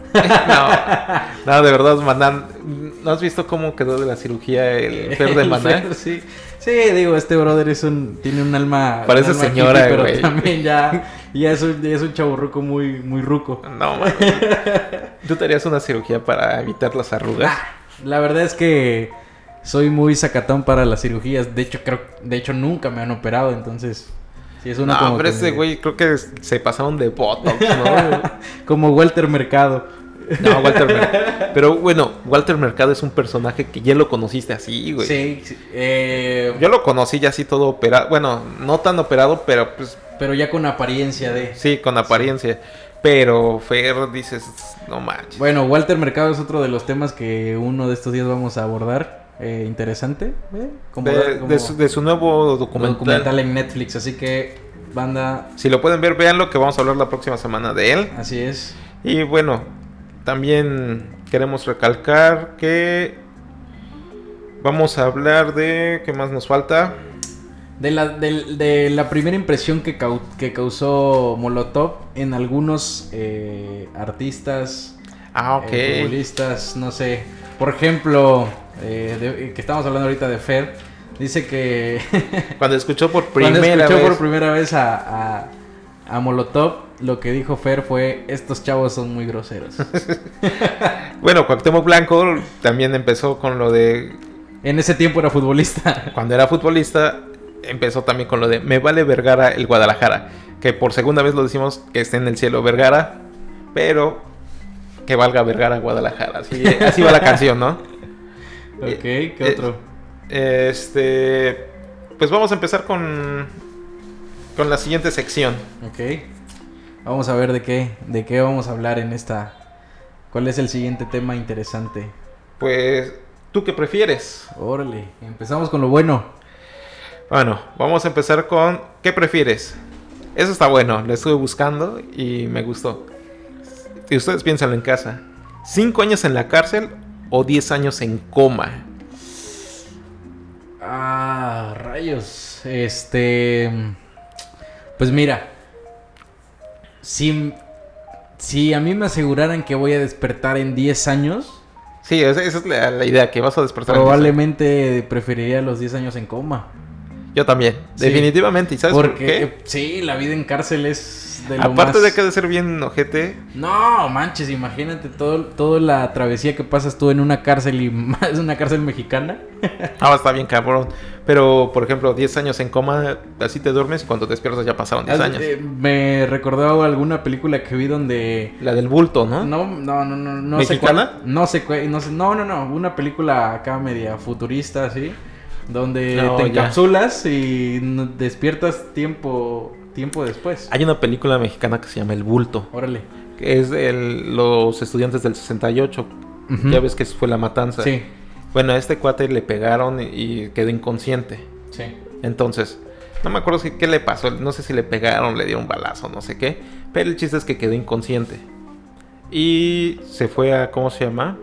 No, no, de verdad, Maná. ¿No has visto cómo quedó de la cirugía el Fer de El Maná? Fer, sí. Sí, digo, este brother es un, tiene un alma... Parece un alma señora, hippie, pero güey. también ya, ya es un, ya es un chavorruco muy, muy ruco. No, man. ¿Tú te harías una cirugía para evitar las arrugas? La verdad es que soy muy sacatón para las cirugías. De hecho, creo, de hecho nunca me han operado, entonces... Sí, es una No, como pero que ese me- güey creo que se pasaron de botox, ¿no? Como Walter Mercado. No, Walter Mercado. Pero bueno, Walter Mercado es un personaje que ya lo conociste así, güey. Sí, sí, eh, Yo lo conocí ya así todo operado. Bueno, no tan operado, pero pues pero ya con apariencia de... sí, con apariencia. Pero Fer, dices, no manches. Bueno, Walter Mercado es otro de los temas que uno de estos días vamos a abordar. Eh, interesante. ¿eh? Como, de, como de su, de su nuevo documental. documental en Netflix. Así que, banda, Si lo pueden ver, véanlo, que vamos a hablar la próxima semana de él. así es. Y bueno, también queremos recalcar que vamos a hablar de... ¿Qué más nos falta? De la, de, de la primera impresión que, cau- que causó Molotov en algunos eh, artistas, Ah, ok. eh, futbolistas, no sé. Por ejemplo, eh, de- que estamos hablando ahorita de Fer, dice que Cuando escuchó por cuando primera escuchó vez... por primera vez a, a, a Molotov, lo que dijo Fer fue, estos chavos son muy groseros. Bueno, Cuauhtémoc Blanco también empezó con lo de... En ese tiempo era futbolista. Cuando era futbolista, empezó también con lo de me vale Vergara el Guadalajara. Que por segunda vez lo decimos que esté en el cielo Vergara, pero que valga Vergara Guadalajara. Así, así va la canción, ¿no? Ok, ¿qué Eh, otro? Este... Pues vamos a empezar con... Con la siguiente sección. Ok. Vamos a ver de qué, de qué vamos a hablar en esta. ¿Cuál es el siguiente tema interesante? Pues, ¿tú qué prefieres? Órale, empezamos con lo bueno. Bueno, vamos a empezar con ¿qué prefieres? Eso está bueno, lo estuve buscando y me gustó. Si ustedes piensan en casa, ¿cinco años en la cárcel o diez años en coma? Ah, rayos. Este. Pues mira. Si, si a mí me aseguraran que voy a despertar en diez años, Sí, esa, esa es la, la idea, que vas a despertar en diez años. probablemente preferiría los diez años en coma. Yo también, Sí. definitivamente. ¿Y sabes por Porque, qué? eh, sí, la vida en cárcel es de lo Aparte más... de que ha de ser bien ojete, No, manches, imagínate todo, toda la travesía que pasas tú en una cárcel y más una cárcel mexicana. ah, está bien cabrón. Pero, por ejemplo, diez años en coma, así te duermes y cuando te despiertas ya pasaron diez años. Eh, me recordó alguna película que vi donde... La del bulto, ¿no? No, no, no, no, no ¿Mexicana? sé cuál. No sé cuál, no sé, no, no, no, una película acá media futurista, así, donde No, te ya. encapsulas y no- despiertas tiempo, tiempo después. Hay una película mexicana que se llama El Bulto, Órale. que es de los estudiantes del sesenta y ocho. Ujú. Ya ves que fue la matanza. Sí, Bueno, a este cuate le pegaron y, y quedó inconsciente. sí. Entonces, no me acuerdo si, qué le pasó. No sé si le pegaron, le dieron un balazo, no sé qué. Pero el chiste es que quedó inconsciente. Y se fue a, ¿cómo se llama?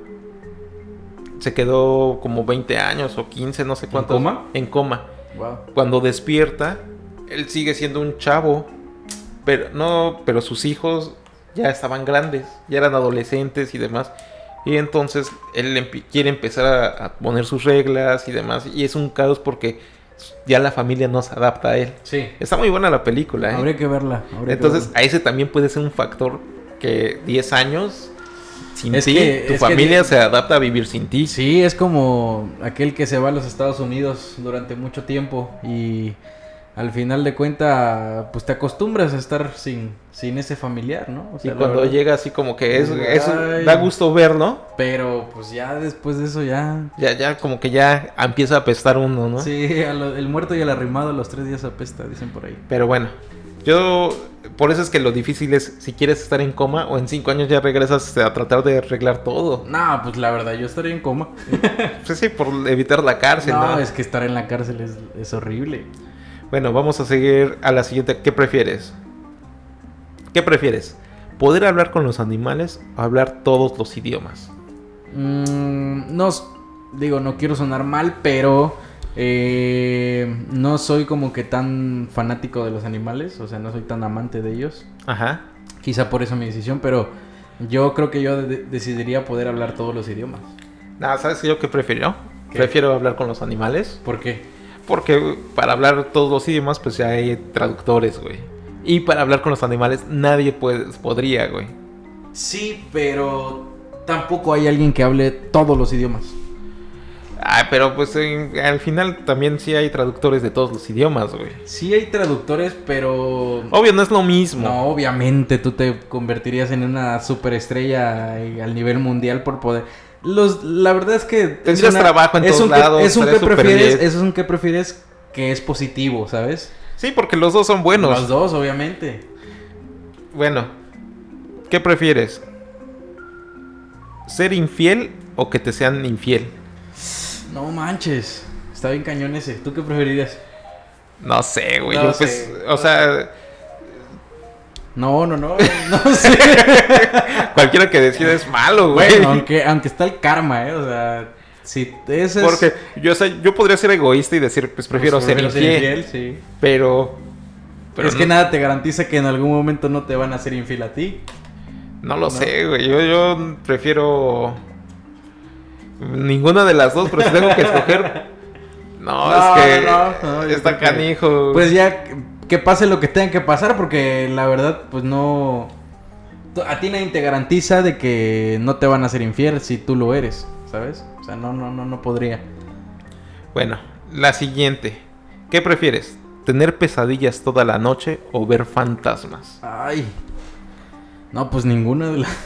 Se quedó como veinte años o quince, no sé cuánto. coma? En coma. Wow. Cuando despierta, él sigue siendo un chavo. Pero no, pero sus hijos ya estaban grandes, ya eran adolescentes y demás. Y entonces él empi- quiere empezar a, a poner sus reglas y demás. Y es un caos porque ya la familia no se adapta a él. Sí. Está muy buena la película, ¿eh? Habría que verla. habría que Entonces, verla. a ese también puede ser un factor que diez años sin Es ti, que- tu es que familia die- se adapta a vivir sin ti. Sí, es como aquel que se va a los Estados Unidos durante mucho tiempo y al final de cuenta, pues te acostumbras a estar sin, sin ese familiar, ¿no? O Y sea, la cuando verdad. llega así como que es, es- Ay. da gusto verlo. Pero pues ya después de eso ya... Ya, ya como que ya empieza a apestar uno, ¿no? Sí, a lo- el muerto y el arrimado a los tres días apesta, dicen por ahí. Pero bueno, yo por eso es que lo difícil es si quieres estar en coma o en cinco años ya regresas a tratar de arreglar todo. No, pues la verdad, yo estaría en coma. Pues sí, por evitar la cárcel, ¿no? No, es que estar en la cárcel es, es horrible. Bueno, vamos a seguir a la siguiente. ¿Qué prefieres? ¿Qué prefieres? ¿Poder hablar con los animales o hablar todos los idiomas? Mm, no, digo, no quiero sonar mal, pero eh, no soy como que tan fanático de los animales, o sea, no soy tan amante de ellos. Ajá. Quizá por eso mi decisión, pero yo creo que yo de- decidiría poder hablar todos los idiomas. Nada, ¿sabes yo qué prefiero? ¿Qué? Prefiero hablar con los animales. ¿Por qué? Porque para hablar todos los idiomas, pues ya hay traductores, güey. Y para hablar con los animales, nadie puede, podría, güey. Sí, pero tampoco hay alguien que hable todos los idiomas. Ah, pero pues en- al final también sí hay traductores de todos los idiomas, güey. Sí hay traductores, pero... Obvio, no es lo mismo. No, obviamente tú te convertirías en una superestrella y al nivel mundial por poder. Los, la verdad es que es Tendrías una- trabajo en es todos un que- lados, Es un que estarías súper prefieres, bien. eso es un que prefieres que es positivo, ¿sabes? Sí, porque los dos son buenos. Los dos, obviamente. Bueno, ¿qué prefieres? ¿Ser infiel o que te sean infiel? No manches, está bien cañón ese. ¿Tú qué preferirías? No sé, güey. No yo sé. pues, o sea, No, no, no, no sé. cualquiera que decida es malo, güey. Bueno, aunque, aunque está el karma, ¿eh? O sea, si ese es... Porque yo, o sea, yo podría ser egoísta y decir, pues prefiero pues, ser prefiero infiel. sí. Pero, pero es no, que nada te garantiza que en algún momento no te van a hacer infiel a ti. no lo no. sé, güey. Yo, yo prefiero ninguna de las dos, pero si tengo que escoger. No, No, es que no, no, yo está creo que- canijo. Pues ya que- que pase lo que tenga que pasar, porque la verdad, pues no... tú- A ti nadie te garantiza de que no te van a hacer infiel si tú lo eres, ¿sabes? O sea, no, no, no, no podría. Bueno, la siguiente. ¿Qué prefieres? ¿Tener pesadillas toda la noche o ver fantasmas? Ay. No, pues ninguna de las...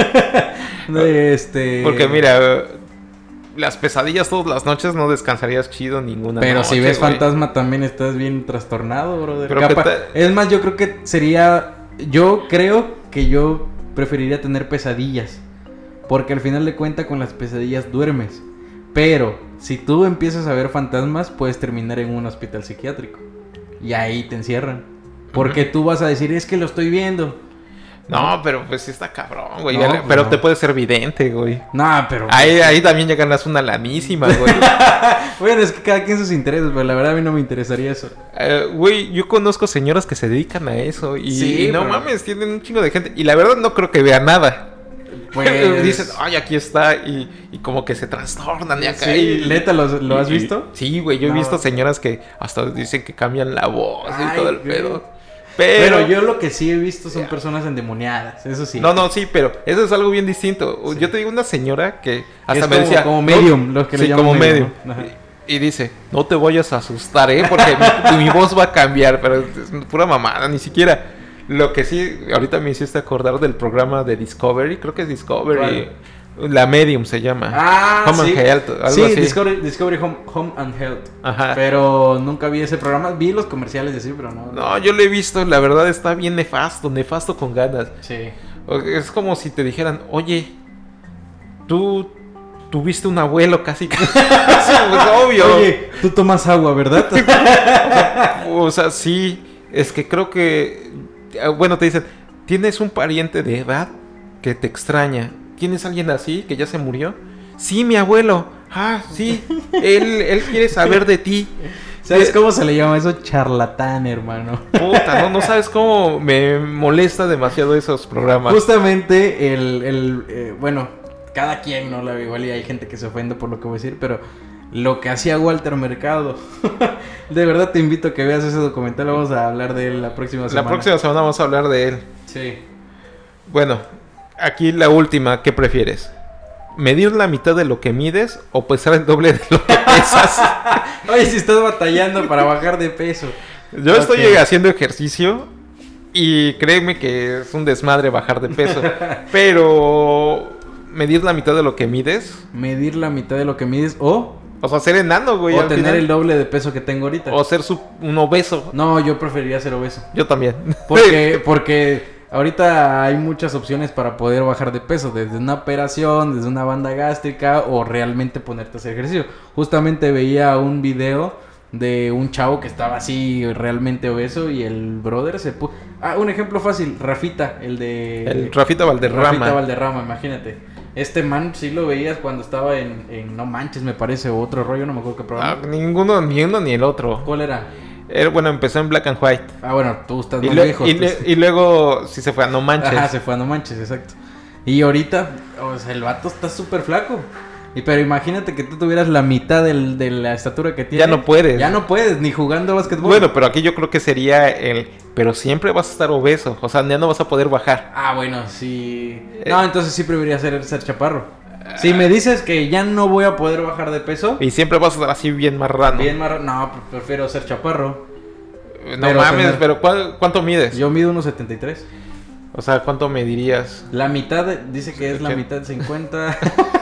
de este... Porque mira, las pesadillas todas las noches no descansarías chido ninguna Pero noche, si ves güey. fantasma también estás bien trastornado, brother. Pero Capa- ¿qué tal? Es más, yo creo que sería... Yo creo que yo preferiría tener pesadillas. Porque al final de cuentas con las pesadillas duermes. Pero si tú empiezas a ver fantasmas, puedes terminar en un hospital psiquiátrico. Y ahí te encierran. Porque Ujú. tú vas a decir, es que lo estoy viendo. No, pero pues sí está cabrón, güey. No, pues pero no. te puede ser vidente, güey. No, pero... Ahí, ahí también ya ganas una lanísima, güey. Bueno, es que cada quien sus intereses, pero la verdad a mí no me interesaría eso. Eh, Güey, yo conozco señoras que se dedican a eso. Y, Sí, y no pero- mames, tienen un chingo de gente. Y la verdad no creo que vea nada. Pues... Dicen, ay, aquí está. Y, y como que se trastornan y acá. Sí, y- ¿neta lo, lo has y- visto? Sí, güey, yo he No. visto señoras que hasta dicen que cambian la voz y Ay, todo el güey. pedo. Pero, Pero yo lo que sí he visto son Ya. personas endemoniadas, eso sí. No, no, sí, pero eso es algo bien distinto. Sí. Yo te digo una señora que hasta es me como- decía... como "No", medium, los que le sí, llaman como medium, medium. ¿no? Ajá. Y, y dice, no te vayas a asustar, ¿eh? Porque mi, mi voz va a cambiar, pero es pura mamada, ni siquiera... Lo que sí, ahorita me hiciste acordar del programa de Discovery, creo que es Discovery. La Medium se llama. Ah, Home sí. and Health, algo sí, así. Discovery, Discovery Home, Home and Health. Ajá. Pero nunca vi ese programa. Vi los comerciales de sí, pero no. No, yo lo he visto, la verdad está bien nefasto, nefasto con ganas. Sí. O- Es como si te dijeran, oye, tú tuviste un abuelo casi. casi". Sí, pues, obvio. Oye, tú tomas agua, ¿verdad? O sea, sí, es que creo que, eh, bueno, te dicen, tienes un pariente de edad que te extraña. ¿Tienes alguien así que ya se murió? Sí, mi abuelo. Ah, sí. Él, él quiere saber de ti. ¿Sabes Eh, cómo se le llama eso? Charlatán, hermano. Puta, no, no sabes cómo me molesta demasiado esos programas. Justamente el, el eh, bueno, cada quien, ¿no? La, igual y hay gente que se ofende por lo que voy a decir, pero lo que hacía Walter Mercado. De verdad te invito a que veas ese documental, vamos a hablar de él la próxima semana. La próxima semana vamos a hablar de él. Sí. Bueno, aquí la última, ¿qué prefieres? ¿Medir la mitad de lo que mides o pesar el doble de lo que pesas? Oye, si estás batallando para bajar de peso. Yo estoy Ok. haciendo ejercicio y créeme que es un desmadre bajar de peso. Pero medir la mitad de lo que mides, Medir la mitad de lo que mides o O sea, ser enano, güey. O al tener final. el doble de peso que tengo ahorita. O ser su- un obeso. No, yo preferiría ser obeso. Yo también. Porque, porque ahorita hay muchas opciones para poder bajar de peso. Desde una operación, desde una banda gástrica o realmente ponerte a hacer ejercicio. Justamente veía un video de un chavo que estaba así realmente obeso y el brother se puso... Ah, un ejemplo fácil, Rafita, el de... El Rafita Valderrama. Rafita Valderrama, imagínate. Este man sí lo veías cuando estaba en, en No Manches, me parece, o otro rollo, no me acuerdo qué Ah, programa. ninguno, ni uno ni el otro. ¿Cuál era? Era, bueno, empezó en Black and White. Ah, bueno, tú estás Y, más lue- viejo. y tú- le- y luego sí se fue a No Manches. Ajá, se fue a No Manches, exacto. Y ahorita, o sea, el vato está súper flaco. Y pero imagínate que tú tuvieras la mitad del, de la estatura que tiene. Ya no puedes. Ya no puedes, ni jugando básquetbol. Bueno, pero aquí yo creo que sería el... Pero siempre vas a estar obeso. O sea, ya no vas a poder bajar. Ah, bueno, sí. Eh. No, entonces sí preferiría ser, ser chaparro. Si me dices que ya no voy a poder bajar de peso, Y siempre vas a estar así bien marrano. bien más... No, prefiero ser chaparro. No pero mames, tener- pero ¿cuál- ¿cuánto mides? Yo mido unos setenta y tres. O sea, ¿cuánto me dirías? La mitad, de- dice que es la ¿Qué? mitad de cincuenta.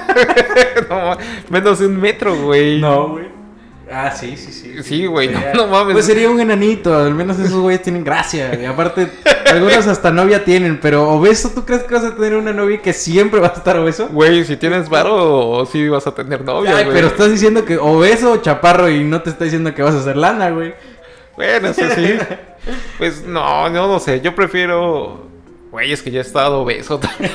No, menos de un metro, güey. No, güey. Ah, sí, sí, sí. Sí, güey, no, Sería- no mames. Pues sería un enanito, al menos esos güeyes tienen gracia. Y aparte, algunos hasta novia tienen, pero obeso, ¿tú crees que vas a tener una novia que siempre va a estar obeso? Güey, si tienes varo, sí vas a tener novia, Ay, güey. pero estás diciendo que obeso o chaparro y no te está diciendo que vas a hacer lana, güey. Bueno, eso sí. Pues no, no, no sé. Yo prefiero... Güey, es que ya he estado obeso también.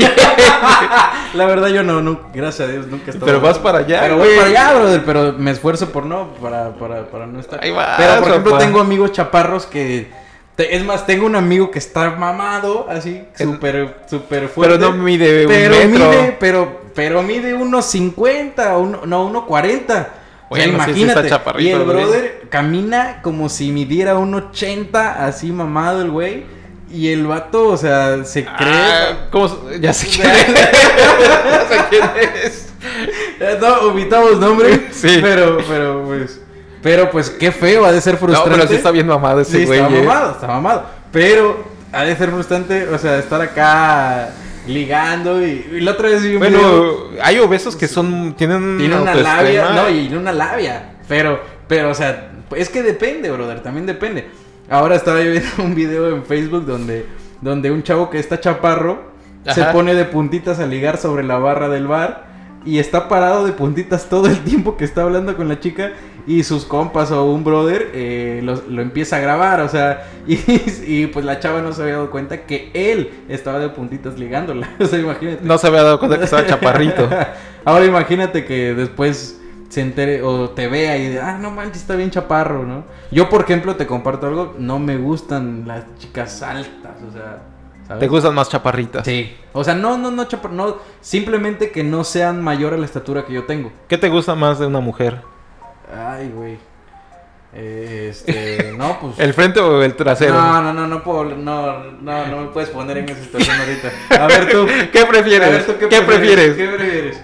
La verdad yo no, no, gracias a Dios nunca he estado Pero vas obeso. para allá, Pero güey. voy para allá, brother, pero me esfuerzo por no, para, para, para no estar. Ahí vas, Pero por ejemplo papá. tengo amigos chaparros que... te- es más, tengo un amigo que está mamado, así, El- súper, súper fuerte. Pero no mide un pero metro. mide, pero, pero mide unos cincuenta, uno, no, uno cuarenta. O sea, Bueno, sí, sí imagínate. está chaparrito, y el güey. brother camina como si midiera un ochenta, así mamado el güey. Y el vato, o sea, se cree... Ah, ¿cómo se- Ya sé quién es. Ya sé quién es. No, omitamos nombre. Sí. Pero, pero, pues... Pero, pues, qué feo, ha de ser No, frustrante. pero sí está bien mamado ese Sí, güey. está eh. mamado, está mamado. Pero, ha de ser frustrante, o sea, estar acá ligando y... y la otra vez vi un video... Bueno, hay obesos que son... Tienen Tiene una autoestima. labia, no, y una labia. Pero, pero, o sea, es que depende, brother, también depende. Ahora estaba yo viendo un video en Facebook donde, donde un chavo que está chaparro se Ajá. pone de puntitas a ligar sobre la barra del bar y está parado de puntitas todo el tiempo que está hablando con la chica y sus compas o un brother eh, lo, lo empieza a grabar, o sea, y, y pues la chava no se había dado cuenta que él estaba de puntitas ligándola, o sea, imagínate. No se había dado cuenta que estaba chaparrito. Ahora imagínate que después se entere o te vea y de, ah, no manches, está bien chaparro, ¿no? Yo, por ejemplo, te comparto algo, no me gustan las chicas altas, o sea, ¿sabes? ¿Te gustan más chaparritas? Sí. O sea, no, no, no, chapar, no, simplemente que no sean mayor a la estatura que yo tengo. ¿Qué te gusta más de una mujer? Ay, güey. Eh, Este, no, pues. ¿El frente o el trasero? No, no, no, no puedo, no, no, no me puedes poner en esa situación ahorita. A ver tú. ¿Qué prefieres? A ver, ¿tú ¿Qué, prefieres? ¿Qué prefieres?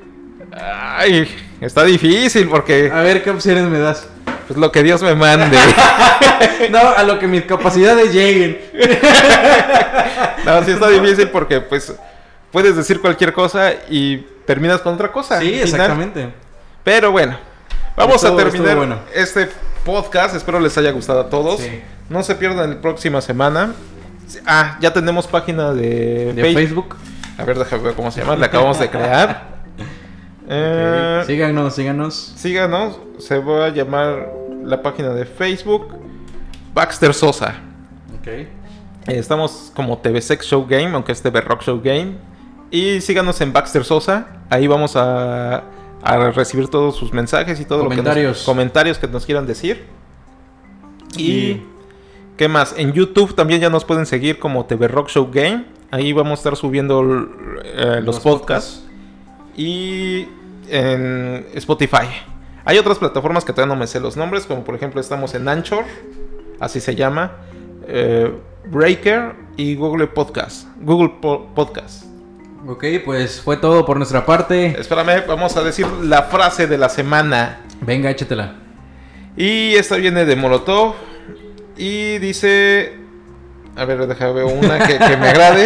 Ay, está difícil porque A ver, ¿qué opciones me das? pues lo que Dios me mande. No, a lo que mis capacidades lleguen. No, sí está difícil porque pues puedes decir cualquier cosa y terminas con otra cosa. Sí, al final. exactamente. Pero bueno, vamos Estuvo- a terminar estuvo bueno. este podcast. Espero les haya gustado a todos. Sí. No se pierdan la próxima semana. Ah, ya tenemos página de, De Face- Facebook. A ver, déjame ver cómo se llama. La acabamos de crear. Eh, Ok. Síganos, síganos. Síganos. Se va a llamar la página de Facebook Baxter Sosa. Ok. Eh, Estamos como T V Sex Show Game, aunque es T V Rock Show Game. Y síganos en Baxter Sosa. Ahí vamos a, a recibir todos sus mensajes y todo Comentarios. lo que nos, comentarios que nos quieran decir. Y, Y- ¿qué más? En YouTube también ya nos pueden seguir como T V Rock Show Game. Ahí vamos a estar subiendo eh, los, Los podcasts. Y en Spotify. Hay otras plataformas que todavía no me sé los nombres, como por ejemplo estamos en Anchor, así se llama, eh, Breaker y Google Podcast. Google Po- Podcast. Ok, pues fue todo por nuestra parte. Espérame, vamos a decir la frase de la semana. Venga, échatela. Y esta viene de Molotov. Y dice... A ver, déjame ver una que, que me agrade.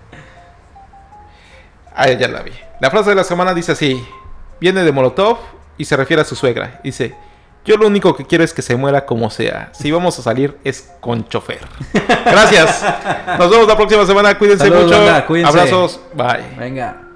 Ah, ya la vi. La frase de la semana dice así. Viene de Molotov y se refiere a su suegra. Dice, yo lo único que quiero es que se muera como sea. Si vamos a salir es con chofer. Gracias. Nos vemos la próxima semana. Cuídense Saludos, mucho. banda, cuídense. Abrazos. Bye. Venga.